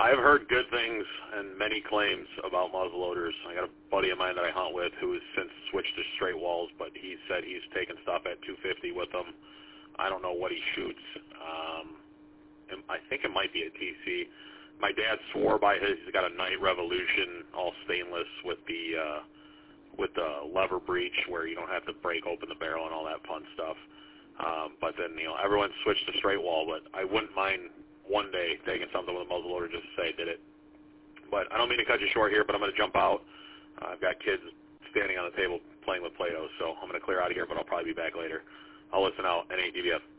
I've heard good things and many claims about muzzleloaders. I got a buddy of mine that I hunt with who has since switched to straight walls, but he said he's taken stuff at 250 with them. I don't know what he shoots. I think it might be a TC. My dad swore by his. He's got a Night Revolution, all stainless with the lever breech where you don't have to break open the barrel and all that fun stuff. But then, everyone's switched to straight wall, but I wouldn't mind one day taking something with a muzzleloader just to say I did it. But I don't mean to cut you short here, but I'm going to jump out. I've got kids standing on the table playing with Play-Doh, so I'm going to clear out of here, but I'll probably be back later. I'll listen out. N8DBF.